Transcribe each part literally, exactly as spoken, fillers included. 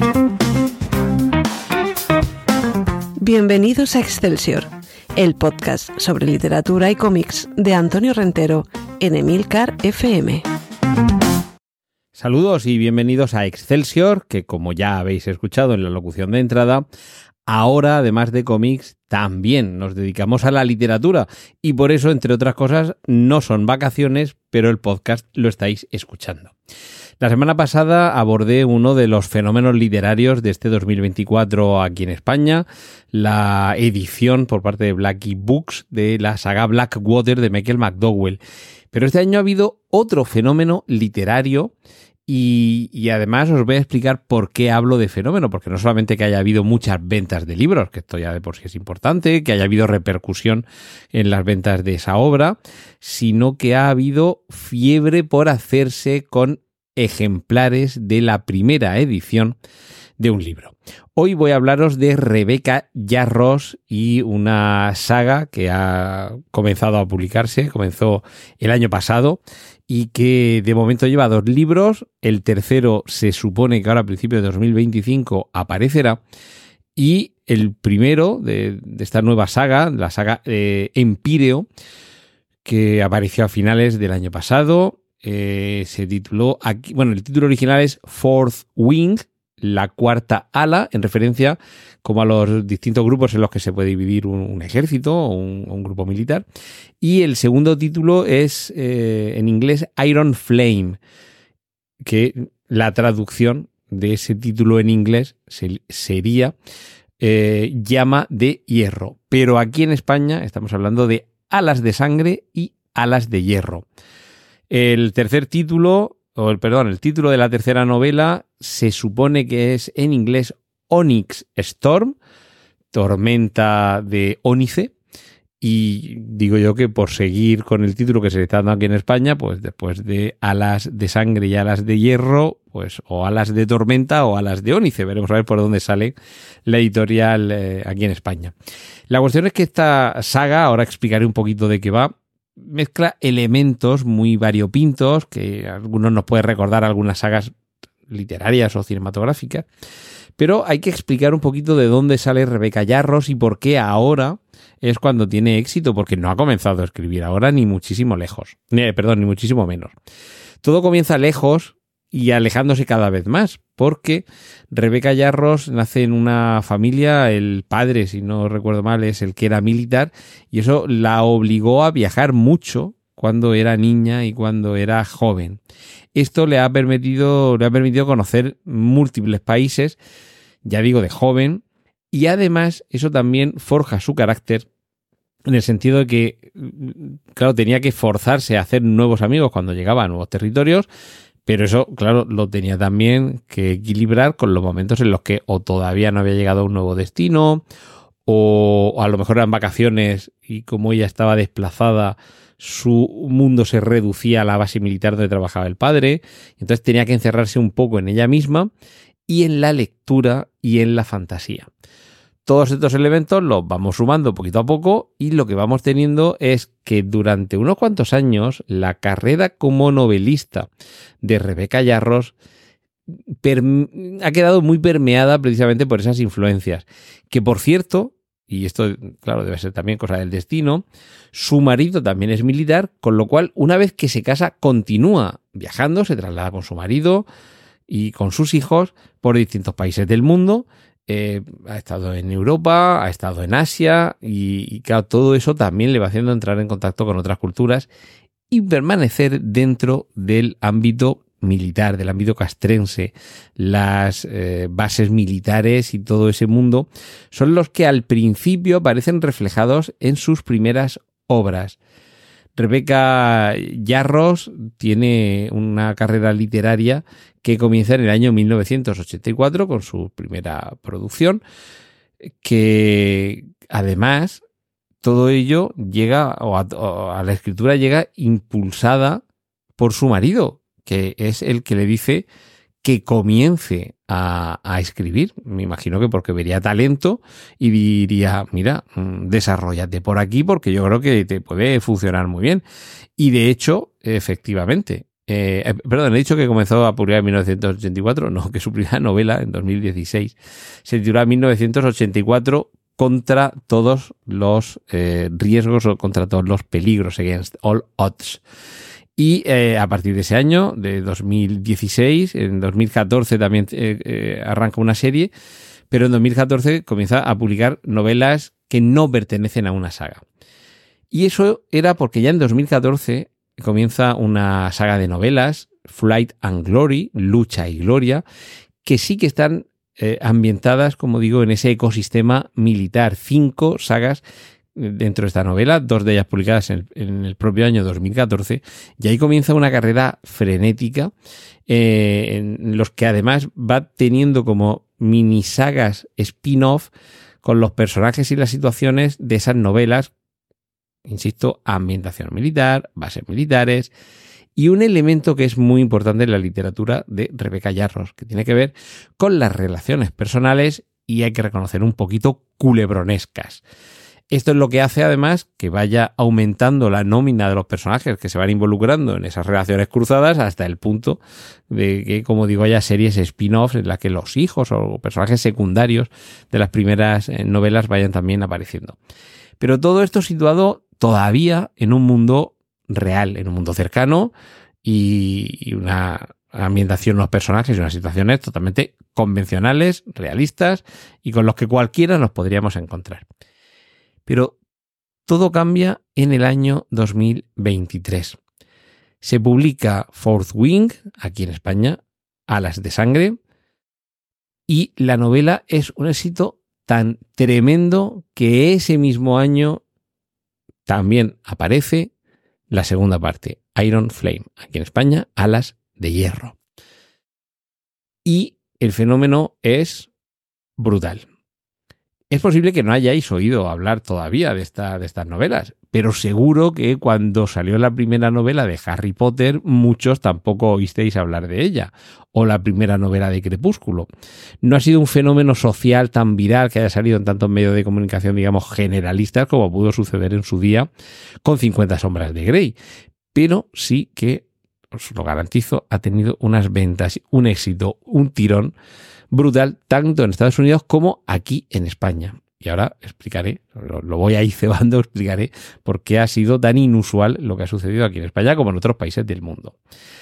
Bienvenidos a Excelsior, el podcast sobre literatura y cómics de Antonio Rentero en Emilcar F M. Saludos y bienvenidos a Excelsior, que como ya habéis escuchado en la locución de entrada, ahora, además de cómics, también nos dedicamos a la literatura y por eso, entre otras cosas, no son vacaciones, pero el podcast lo estáis escuchando. La semana pasada abordé uno de los fenómenos literarios de este dos mil veinticuatro aquí en España, la edición por parte de Blackie Books de la saga Blackwater de Michael McDowell. Pero este año ha habido otro fenómeno literario y, y además os voy a explicar por qué hablo de fenómeno, porque no solamente que haya habido muchas ventas de libros, que esto ya de por sí es importante, que haya habido repercusión en las ventas de esa obra, sino que ha habido fiebre por hacerse con ejemplares de la primera edición de un libro. Hoy voy a hablaros de Rebecca Yarros y una saga que ha comenzado a publicarse, comenzó el año pasado y que de momento lleva dos libros. El tercero se supone que ahora a principios de dos mil veinticinco aparecerá y el primero de, de esta nueva saga, la saga eh, Empíreo, que apareció a finales del año pasado. Eh, se tituló aquí, bueno, el título original es Fourth Wing, la cuarta ala, en referencia como a los distintos grupos en los que se puede dividir un, un ejército o un, un grupo militar. Y el segundo título es eh, en inglés Iron Flame, que la traducción de ese título en inglés se, sería eh, Llama de Hierro. Pero aquí en España estamos hablando de Alas de Sangre y Alas de Hierro. El tercer título, o el perdón, el título de la tercera novela se supone que es en inglés Onyx Storm, tormenta de ónice, y digo yo que por seguir con el título que se está dando aquí en España, pues después de Alas de Sangre y Alas de Hierro, pues o Alas de Tormenta o Alas de Ónice, veremos a ver por dónde sale la editorial eh, aquí en España. La cuestión es que esta saga, ahora explicaré un poquito de qué va, mezcla elementos muy variopintos que a algunos nos puede recordar algunas sagas literarias o cinematográficas, pero hay que explicar un poquito de dónde sale Rebecca Yarros y por qué ahora es cuando tiene éxito, porque no ha comenzado a escribir ahora ni muchísimo lejos, eh, perdón, ni muchísimo menos. Todo comienza lejos y alejándose cada vez más, porque Rebecca Yarros nace en una familia, el padre, si no recuerdo mal, es el que era militar, y eso la obligó a viajar mucho cuando era niña y cuando era joven. Esto le ha permitido, le ha permitido conocer múltiples países, ya digo, de joven, y además eso también forja su carácter en el sentido de que, claro, tenía que forzarse a hacer nuevos amigos cuando llegaba a nuevos territorios. Pero eso, claro, lo tenía también que equilibrar con los momentos en los que o todavía no había llegado a un nuevo destino o, o a lo mejor eran vacaciones y como ella estaba desplazada, su mundo se reducía a la base militar donde trabajaba el padre. Entonces tenía que encerrarse un poco en ella misma y en la lectura y en la fantasía. Todos estos elementos los vamos sumando poquito a poco y lo que vamos teniendo es que durante unos cuantos años la carrera como novelista de Rebecca Yarros ha quedado muy permeada precisamente por esas influencias. Que por cierto, y esto claro debe ser también cosa del destino, su marido también es militar, con lo cual una vez que se casa continúa viajando, se traslada con su marido y con sus hijos por distintos países del mundo. Eh, ha estado en Europa, ha estado en Asia y, y claro, todo eso también le va haciendo entrar en contacto con otras culturas y permanecer dentro del ámbito militar, del ámbito castrense. Las eh, bases militares y todo ese mundo son los que al principio aparecen reflejados en sus primeras obras. Rebecca Yarros tiene una carrera literaria que comienza en el año mil novecientos ochenta y cuatro con su primera producción, que además todo ello llega, o a, o a la escritura llega impulsada por su marido, que es el que le dice que comience a, a escribir. Me imagino que porque vería talento y diría, mira, desarróllate por aquí porque yo creo que te puede funcionar muy bien. Y de hecho, efectivamente, Eh, perdón, he dicho que comenzó a publicar en mil novecientos ochenta y cuatro, no, que su primera novela, en dos mil dieciséis, se titula mil novecientos ochenta y cuatro, contra todos los eh, riesgos o contra todos los peligros, against all odds. Y eh, a partir de ese año, de dos mil dieciséis, en dos mil catorce también eh, eh, arranca una serie, pero en dos mil catorce comienza a publicar novelas que no pertenecen a una saga. Y eso era porque ya en dos mil catorce comienza una saga de novelas, Flight and Glory, Lucha y Gloria, que sí que están eh, ambientadas, como digo, en ese ecosistema militar. Cinco sagas dentro de esta novela, dos de ellas publicadas en el, en el propio año dos mil catorce, y ahí comienza una carrera frenética eh, en los que además va teniendo como mini sagas spin-off con los personajes y las situaciones de esas novelas. Insisto, ambientación militar, bases militares y un elemento que es muy importante en la literatura de Rebeca Yarros, que tiene que ver con las relaciones personales y hay que reconocer un poquito culebronescas. Esto es lo que hace además que vaya aumentando la nómina de los personajes que se van involucrando en esas relaciones cruzadas hasta el punto de que, como digo, haya series spin-offs en las que los hijos o personajes secundarios de las primeras novelas vayan también apareciendo. Pero todo esto situado todavía en un mundo real, en un mundo cercano y una ambientación, unos personajes y unas situaciones totalmente convencionales, realistas y con los que cualquiera nos podríamos encontrar. Pero todo cambia en el año dos mil veintitrés. Se publica Fourth Wing, aquí en España, Alas de Sangre, y la novela es un éxito tan tremendo que ese mismo año también aparece la segunda parte, Iron Flame, aquí en España, Alas de Hierro. Y el fenómeno es brutal. Es posible que no hayáis oído hablar todavía de, esta, de estas novelas, pero seguro que cuando salió la primera novela de Harry Potter, muchos tampoco oísteis hablar de ella, o la primera novela de Crepúsculo. No ha sido un fenómeno social tan viral que haya salido en tantos medios de comunicación, digamos, generalistas, como pudo suceder en su día con cincuenta sombras de Grey, pero sí que, os lo garantizo, ha tenido unas ventas, un éxito, un tirón brutal, tanto en Estados Unidos como aquí en España. Y ahora explicaré, lo, lo voy a ir cebando, explicaré por qué ha sido tan inusual lo que ha sucedido aquí en España como en otros países del mundo.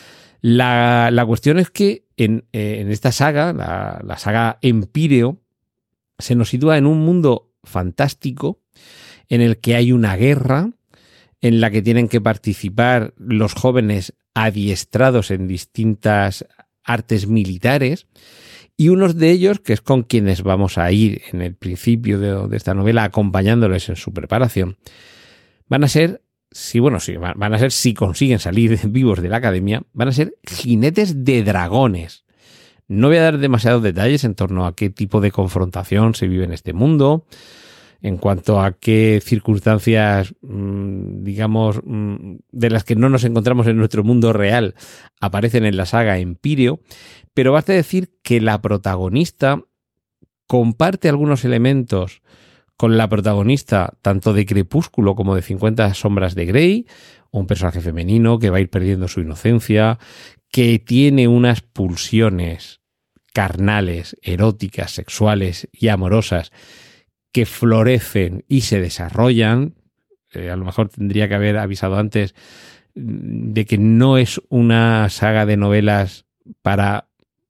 La, la cuestión es que en, eh, en esta saga, la, la saga Empíreo, se nos sitúa en un mundo fantástico en el que hay una guerra, en la que tienen que participar los jóvenes adiestrados en distintas artes militares, y unos de ellos, que es con quienes vamos a ir en el principio de, de esta novela, acompañándoles en su preparación, van a ser, si bueno, sí, van a ser, si consiguen salir vivos de la academia, van a ser jinetes de dragones. No voy a dar demasiados detalles en torno a qué tipo de confrontación se vive en este mundo, en cuanto a qué circunstancias, digamos, de las que no nos encontramos en nuestro mundo real, aparecen en la saga Empíreo, pero basta decir que la protagonista comparte algunos elementos con la protagonista tanto de Crepúsculo como de cincuenta sombras de Grey, un personaje femenino que va a ir perdiendo su inocencia, que tiene unas pulsiones carnales, eróticas, sexuales y amorosas que florecen y se desarrollan. Eh, a lo mejor tendría que haber avisado antes de que no es una saga de novelas para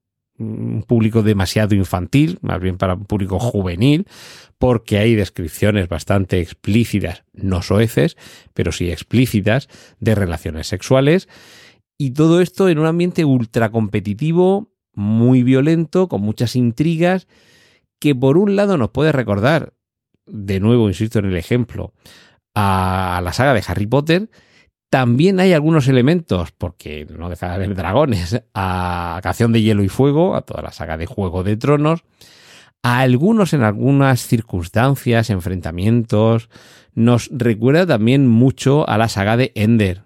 un público demasiado infantil, más bien para un público juvenil, porque hay descripciones bastante explícitas, no soeces, pero sí explícitas, de relaciones sexuales, y todo esto en un ambiente ultra competitivo, muy violento, con muchas intrigas, que por un lado nos puede recordar, de nuevo insisto en el ejemplo, a la saga de Harry Potter. También hay algunos elementos, porque no deja de haber dragones, a Canción de Hielo y Fuego, a toda la saga de Juego de Tronos, a algunos en algunas circunstancias, enfrentamientos, nos recuerda también mucho a la saga de Ender.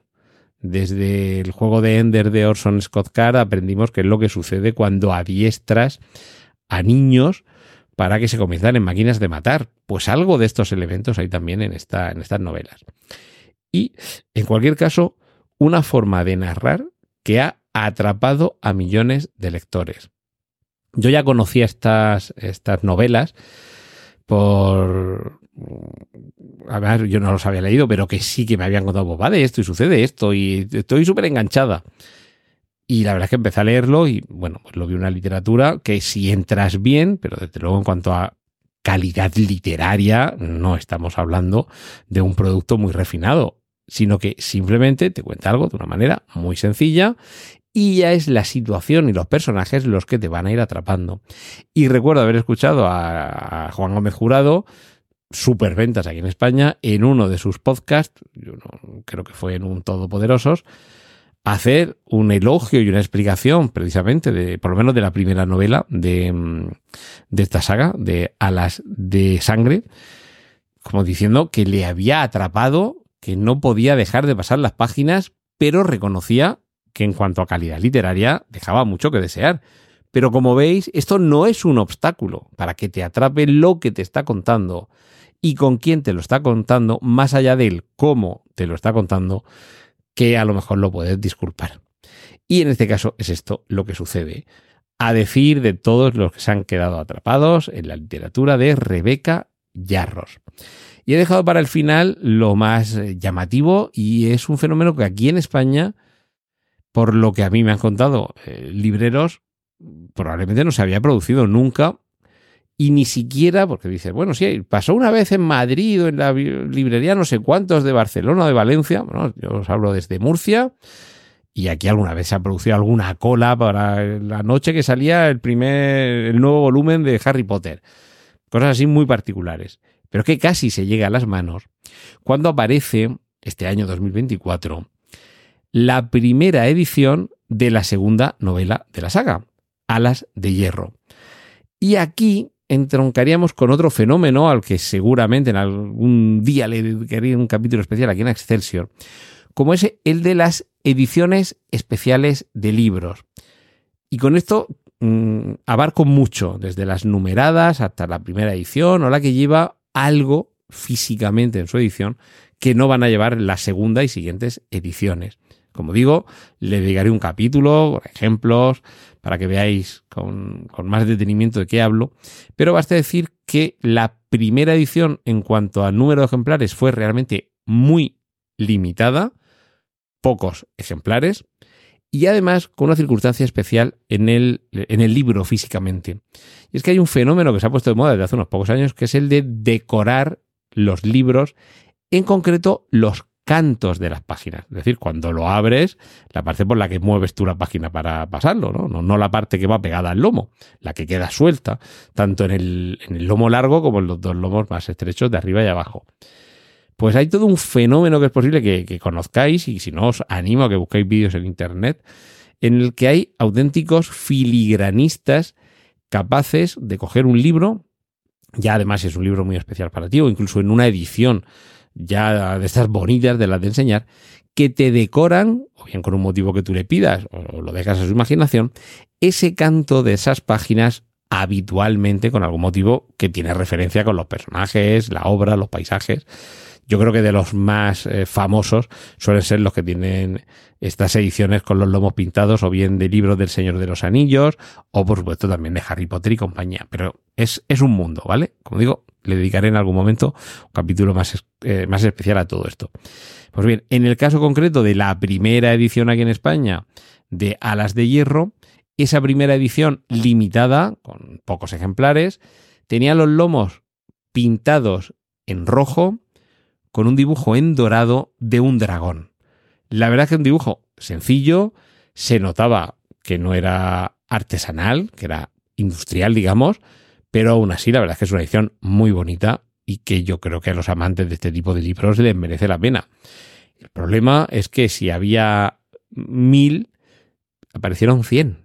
Desde el juego de Ender de Orson Scott Card aprendimos qué es lo que sucede cuando adiestras a niños para que se conviertan en máquinas de matar. Pues algo de estos elementos hay también en, esta, en estas novelas. Y, en cualquier caso, una forma de narrar que ha atrapado a millones de lectores. Yo ya conocía estas, estas novelas por... A ver, yo no los había leído, pero que sí que me habían contado, pues va de esto y sucede esto y estoy súper enganchada. Y la verdad es que empecé a leerlo y, bueno, pues lo vi una literatura que si entras bien, pero desde luego en cuanto a calidad literaria, no estamos hablando de un producto muy refinado, sino que simplemente te cuenta algo de una manera muy sencilla y ya es la situación y los personajes los que te van a ir atrapando. Y recuerdo haber escuchado a, a Juan Gómez Jurado, superventas aquí en España, en uno de sus podcasts, yo no, creo que fue en un Todopoderosos, hacer un elogio y una explicación precisamente de, por lo menos de la primera novela de, de esta saga, de Alas de Sangre, como diciendo que le había atrapado, que no podía dejar de pasar las páginas, pero reconocía que en cuanto a calidad literaria dejaba mucho que desear. Pero como veis, esto no es un obstáculo para que te atrape lo que te está contando y con quién te lo está contando, más allá del cómo te lo está contando, que a lo mejor lo puedes disculpar. Y en este caso es esto lo que sucede, a decir de todos los que se han quedado atrapados en la literatura de Rebeca Yarros. Y he dejado para el final lo más llamativo, y es un fenómeno que aquí en España, por lo que a mí me han contado eh, libreros, probablemente no se había producido nunca, y ni siquiera, porque dices, bueno, sí, pasó una vez en Madrid o en la librería no sé cuántos de Barcelona o de Valencia, bueno, yo os hablo desde Murcia, y aquí alguna vez se ha producido alguna cola para la noche que salía el primer, el nuevo volumen de Harry Potter. Cosas así muy particulares, pero que casi se llega a las manos cuando aparece, este año dos mil veinticuatro, la primera edición de la segunda novela de la saga, Alas de Hierro. Y aquí entroncaríamos con otro fenómeno al que seguramente en algún día le dedicaré un capítulo especial aquí en Excelsior, como es el de las ediciones especiales de libros. Y con esto mmm, abarco mucho, desde las numeradas hasta la primera edición o la que lleva algo físicamente en su edición que no van a llevar la segunda y siguientes ediciones. Como digo, le dedicaré un capítulo, por ejemplos, para que veáis con, con más detenimiento de qué hablo, pero basta decir que la primera edición en cuanto a número de ejemplares fue realmente muy limitada, pocos ejemplares, y además con una circunstancia especial en el, en el libro físicamente. Y es que hay un fenómeno que se ha puesto de moda desde hace unos pocos años, que es el de decorar los libros, en concreto los cantos de las páginas. Es decir, cuando lo abres, la parte por la que mueves tú la página para pasarlo, ¿no? No, no la parte que va pegada al lomo, la que queda suelta, tanto en el, en el lomo largo como en los dos lomos más estrechos de arriba y abajo. Pues hay todo un fenómeno que es posible que, que conozcáis, y si no os animo a que busquéis vídeos en internet, en el que hay auténticos filigranistas capaces de coger un libro, ya además es un libro muy especial para ti, o incluso en una edición ya de estas bonitas de las de enseñar, que te decoran, o bien con un motivo que tú le pidas, o lo dejas a su imaginación, ese canto de esas páginas habitualmente con algún motivo que tiene referencia con los personajes, la obra, los paisajes. Yo creo que de los más eh, famosos suelen ser los que tienen estas ediciones con los lomos pintados, o bien de libros del Señor de los Anillos, o por supuesto también de Harry Potter y compañía. Pero es, es un mundo, ¿vale? Como digo, le dedicaré en algún momento un capítulo más, eh, más especial a todo esto. Pues bien, en el caso concreto de la primera edición aquí en España de Alas de Hierro, esa primera edición limitada, con pocos ejemplares, tenía los lomos pintados en rojo, con un dibujo en dorado de un dragón. La verdad es que un dibujo sencillo, se notaba que no era artesanal, que era industrial, digamos, pero aún así la verdad es que es una edición muy bonita y que yo creo que a los amantes de este tipo de libros les merece la pena. El problema es que si había mil, aparecieron cien.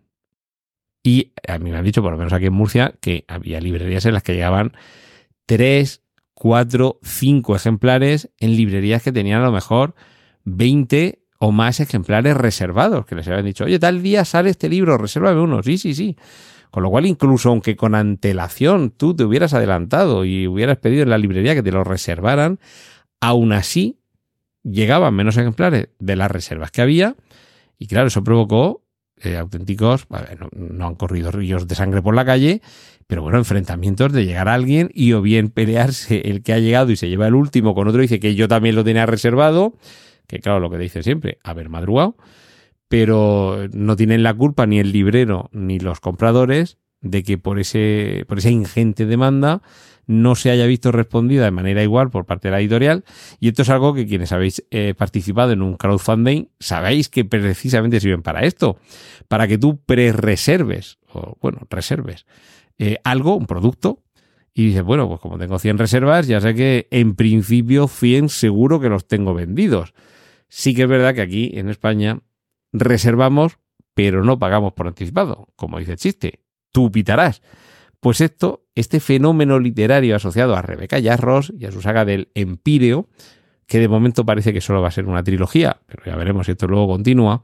Y a mí me han dicho, por lo menos aquí en Murcia, que había librerías en las que llegaban tres, cuatro, cinco ejemplares, en librerías que tenían a lo mejor veinte o más ejemplares reservados, que les habían dicho, oye, tal día sale este libro, resérvame uno. Sí, sí, sí. Con lo cual, incluso aunque con antelación tú te hubieras adelantado y hubieras pedido en la librería que te lo reservaran, aún así llegaban menos ejemplares de las reservas que había, Y claro, eso provocó eh, auténticos, a ver, no, no han corrido ríos de sangre por la calle, pero bueno, enfrentamientos de llegar a alguien y o bien pelearse el que ha llegado y se lleva el último con otro y dice que yo también lo tenía reservado, que claro, lo que dice siempre, haber madrugado, pero no tienen la culpa ni el librero ni los compradores de que por ese por esa ingente demanda no se haya visto respondida de manera igual por parte de la editorial. Y esto es algo que quienes habéis eh, participado en un crowdfunding sabéis que precisamente sirven para esto, para que tú pre-reserves, o bueno, reserves eh, algo, un producto, y dices, bueno, pues como tengo cien reservas, ya sé que en principio cien seguro que los tengo vendidos. Sí que es verdad que aquí en España reservamos, pero no pagamos por anticipado, como dice el chiste. Tú pitarás. Pues esto, este fenómeno literario asociado a Rebeca Yarros y a su saga del Empíreo, que de momento parece que solo va a ser una trilogía, pero ya veremos si esto luego continúa,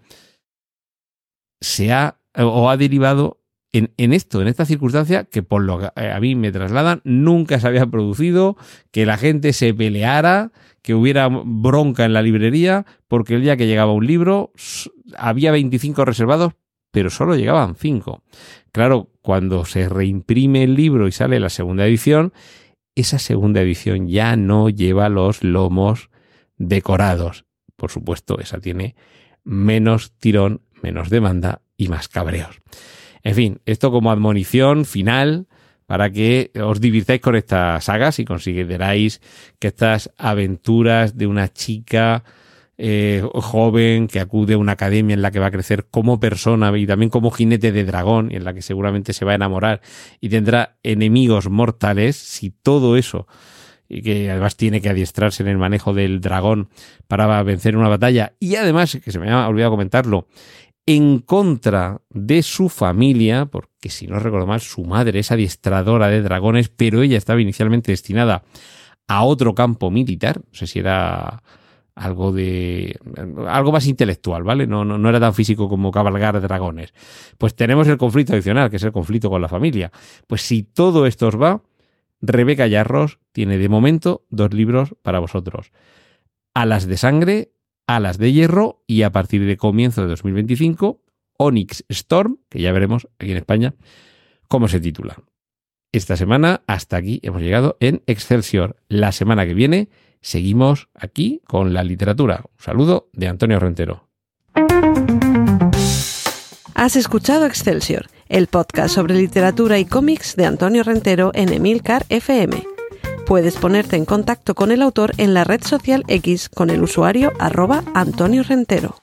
se ha o ha derivado en, en esto, en esta circunstancia que por lo que a mí me trasladan nunca se había producido, que la gente se peleara, que hubiera bronca en la librería, porque el día que llegaba un libro había veinticinco reservados, pero solo llegaban cinco. Claro, cuando se reimprime el libro y sale la segunda edición, esa segunda edición ya no lleva los lomos decorados. Por supuesto, esa tiene menos tirón, menos demanda y más cabreos. En fin, esto como admonición final para que os divirtáis con esta saga, si consideráis que estas aventuras de una chica Eh, joven que acude a una academia en la que va a crecer como persona y también como jinete de dragón, y en la que seguramente se va a enamorar y tendrá enemigos mortales, si todo eso, y que además tiene que adiestrarse en el manejo del dragón para vencer una batalla, y además, que se me ha olvidado comentarlo, en contra de su familia, porque si no recuerdo mal, su madre es adiestradora de dragones, pero ella estaba inicialmente destinada a otro campo militar, no sé si era algo de algo más intelectual, ¿vale? No, no, no era tan físico como cabalgar dragones. Pues tenemos el conflicto adicional, que es el conflicto con la familia. Pues si todo esto os va, Rebeca Yarros tiene de momento dos libros para vosotros. Alas de sangre, Alas de hierro, y a partir de comienzo de dos mil veinticinco, Onyx Storm, que ya veremos aquí en España cómo se titula. Esta semana hasta aquí hemos llegado en Excelsior. La semana que viene seguimos aquí con la literatura. Un saludo de Antonio Rentero. Has escuchado Excelsior, el podcast sobre literatura y cómics de Antonio Rentero en Emilcar F M. Puedes ponerte en contacto con el autor en la red social X con el usuario arroba Antonio Rentero.